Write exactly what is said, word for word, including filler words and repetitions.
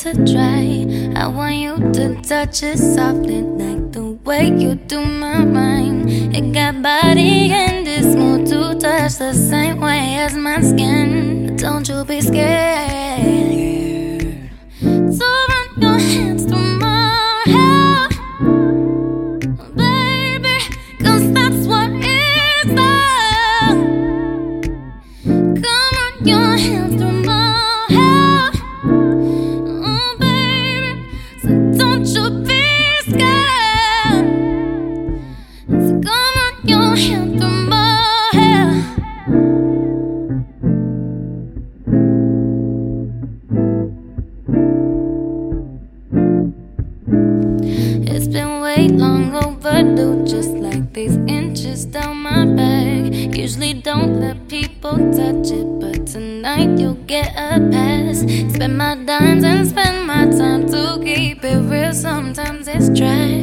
to try. I want you to touch it softly, like the way you do my mind. It got body and it's smooth to touch the same way as my skin. Don't you be scared. So run your hands through my hair, baby, 'cause that's what it's like. Come on, your hands through my hair, oh baby, so don't you be scared. So come on, your hands through my hair. It's been way long overdue, just like these inches down my back. Usually don't let people touch it, but tonight you'll get a pass. Spend my dimes and spend my time to keep it real. Sometimes it's trash.